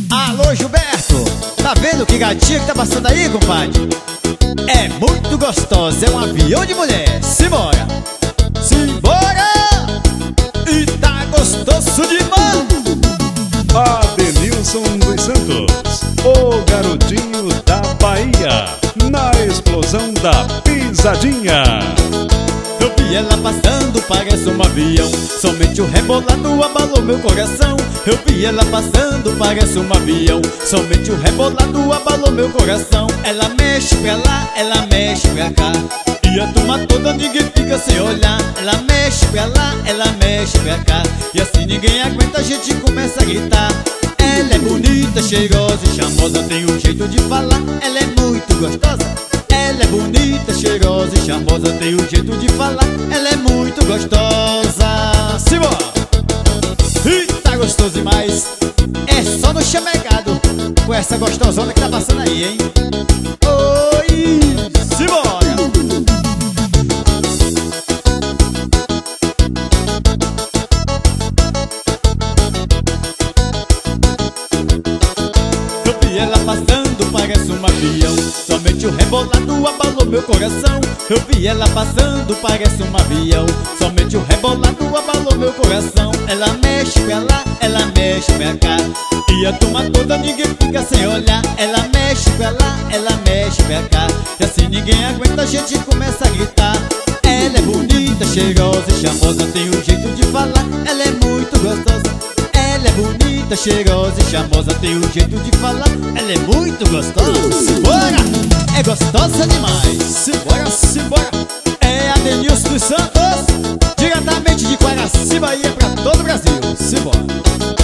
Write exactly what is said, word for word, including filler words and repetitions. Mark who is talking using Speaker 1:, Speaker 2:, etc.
Speaker 1: Alô, Gilberto, tá vendo que gatinha que tá passando aí, compadre? É muito gostosa, é um avião de mulher. Simbora, simbora! E tá gostoso demais!
Speaker 2: Adenilson dos Santos, o garotinho da Bahia, na explosão da pisadinha.
Speaker 1: Eu vi ela passando, parece um avião. Somente o rebolado abalou meu coração. Eu vi ela passando, parece um avião. Somente o rebolado abalou meu coração. Ela mexe pra lá, ela mexe pra cá. E a turma toda ninguém fica sem olhar. Ela mexe pra lá, ela mexe pra cá. E assim ninguém aguenta, a gente começa a gritar. Ela é bonita, cheirosa e charmosa, tem um jeito de falar. Ela é muito gostosa. Ela é bonita, cheirosa e charmosa, tem um jeito de falar. Ela é muito gostosa. Simbora! E tá gostoso demais. É só no chamegado com essa gostosona que tá passando aí, hein? Oi! Simbora! Eu vi ela passando, parece um avião. Somente o rebolado abalou meu coração. Eu vi ela passando, parece um avião. Somente o rebolado abalou meu coração. Ela mexe pra lá, ela mexe pra cá. E a turma toda ninguém fica sem olhar. Ela mexe pra lá, ela mexe pra cá. E assim ninguém aguenta, a gente começa a gritar. Ela é bonita, cheirosa e charmosa, tem um jeito de falar. Ela é muito gostosa. Ela é bonita, cheirosa e charmosa, tem um jeito de falar. Ela é muito gostosa. Simbora! É gostosa demais. Simbora, simbora. É Adenilson dos Santos, diretamente de Guaraci, Bahia, pra todo o Brasil. Simbora.